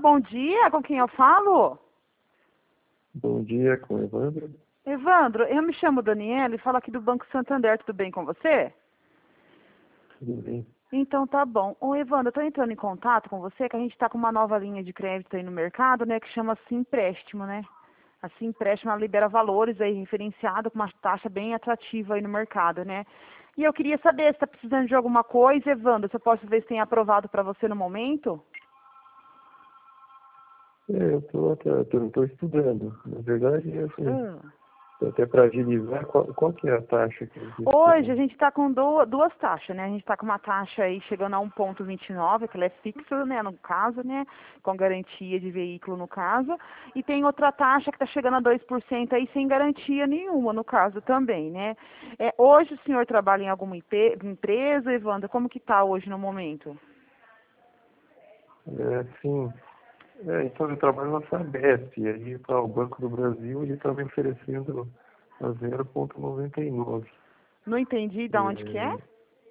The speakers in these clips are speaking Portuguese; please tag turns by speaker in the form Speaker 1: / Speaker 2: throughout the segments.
Speaker 1: bom dia, com quem eu falo?
Speaker 2: Bom dia, com o Evandro.
Speaker 1: Evandro, eu me chamo Daniela e falo aqui do Banco Santander, tudo bem com você?
Speaker 2: Tudo bem?
Speaker 1: Então tá bom. Ô Evandro, eu tô entrando em contato com você, que a gente tá com uma nova linha de crédito aí no mercado, né, que chama Empréstimo, né? A Empréstimo, ela libera valores aí referenciado com uma taxa bem atrativa aí no mercado, né? E eu queria saber se tá precisando de alguma coisa, Evandro, se eu posso ver se tem aprovado para você no momento?
Speaker 2: Eu tô estudando. Na verdade, assim,
Speaker 1: Ah.
Speaker 2: até para agilizar, qual que é a taxa que vocês
Speaker 1: Hoje a
Speaker 2: cobram?
Speaker 1: gente está com duas taxas, né? A gente está com uma taxa aí chegando a 1,29, que ela é fixa, né, no caso, né? Com garantia de veículo no caso. E tem outra taxa que está chegando a 2% aí sem garantia nenhuma no caso também, né? Hoje o senhor trabalha em alguma empresa, Evandro? Como que está hoje no momento?
Speaker 2: Sim. Então eu trabalho na Sabesp, e aí o Banco do Brasil ele está me oferecendo a 0,99.
Speaker 1: Não entendi de onde que é?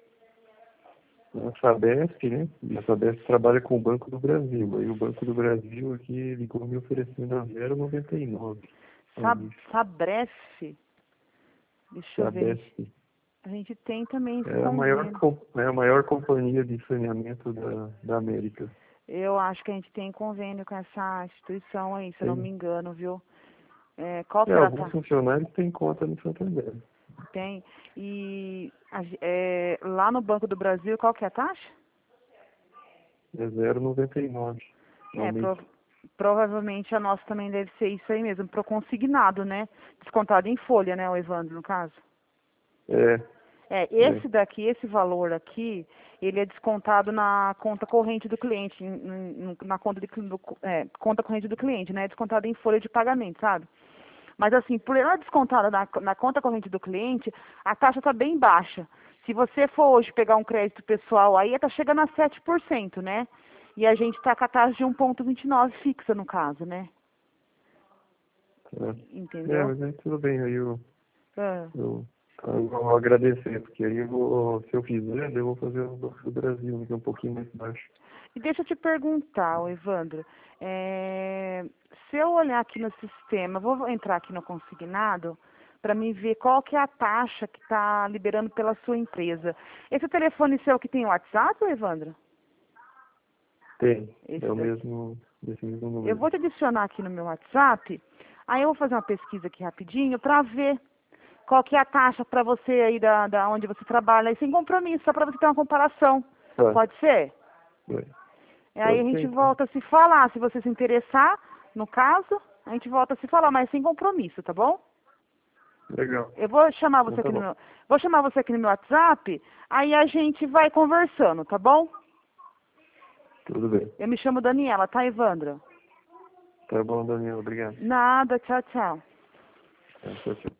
Speaker 2: Na Sabesp, né? E a Sabesp trabalha com o Banco do Brasil. Aí o Banco do Brasil aqui ligou me oferecendo a 0,99 ao mês.
Speaker 1: Sabref? Deixa eu ver.
Speaker 2: Sabesp.
Speaker 1: A gente tem também esse
Speaker 2: É a maior,
Speaker 1: convênio.
Speaker 2: é a maior companhia de saneamento da América.
Speaker 1: Eu acho que a gente tem convênio com essa instituição aí, se eu não me
Speaker 2: Tem,
Speaker 1: engano, viu? Qual que era a
Speaker 2: alguns
Speaker 1: taxa?
Speaker 2: funcionários têm conta no Santander.
Speaker 1: Tem. E lá no Banco do Brasil, qual que é a taxa?
Speaker 2: É 0,99 ao
Speaker 1: É,
Speaker 2: mês.
Speaker 1: provavelmente a nossa também deve ser isso aí mesmo, pro consignado, né? Descontado em folha, né, o Evandro, no caso?
Speaker 2: É, é.
Speaker 1: Esse daqui, esse valor aqui, ele é descontado na conta corrente do cliente, na conta, conta corrente do cliente, né? É descontado em folha de pagamento, sabe? Mas assim, por ela descontada na conta corrente do cliente, a taxa está bem baixa. Se você for hoje pegar um crédito pessoal aí, está chegando a 7%, né? E a gente está com a taxa de 1,29 fixa no caso, né? Entendeu?
Speaker 2: Mas aí tudo bem, aí
Speaker 1: Ah.
Speaker 2: eu vou agradecer, porque aí se eu fizer, eu vou fazer o Banco do Brasil, que é um pouquinho mais baixo.
Speaker 1: E deixa eu te perguntar, ô Evandro, se eu olhar aqui no sistema, eu vou entrar aqui no consignado para me ver qual que é a taxa que está liberando pela sua empresa. Esse telefone seu que tem WhatsApp, ô Evandro?
Speaker 2: Tem, é
Speaker 1: Esse
Speaker 2: o
Speaker 1: daqui.
Speaker 2: mesmo, desse mesmo
Speaker 1: Eu
Speaker 2: número.
Speaker 1: vou te adicionar aqui no meu WhatsApp, aí eu vou fazer uma pesquisa aqui rapidinho para ver qual que é a taxa para você aí da onde você trabalha, e sem compromisso, só para você ter uma comparação.
Speaker 2: Tá,
Speaker 1: Pode ser?
Speaker 2: é.
Speaker 1: Aí a
Speaker 2: Pode ser
Speaker 1: gente
Speaker 2: então.
Speaker 1: volta a se falar, se você se interessar, no caso, a gente volta a se falar, mas sem compromisso, tá bom?
Speaker 2: Legal.
Speaker 1: Eu vou chamar
Speaker 2: Então
Speaker 1: você
Speaker 2: tá
Speaker 1: aqui no
Speaker 2: bom.
Speaker 1: meu, vou chamar você aqui no meu WhatsApp, aí a gente vai conversando, tá bom?
Speaker 2: Tudo bem.
Speaker 1: Eu me chamo Daniela, tá, Evandra?
Speaker 2: Tá bom, Daniel. Obrigado.
Speaker 1: Nada, tchau, tchau.
Speaker 2: Tchau, tchau.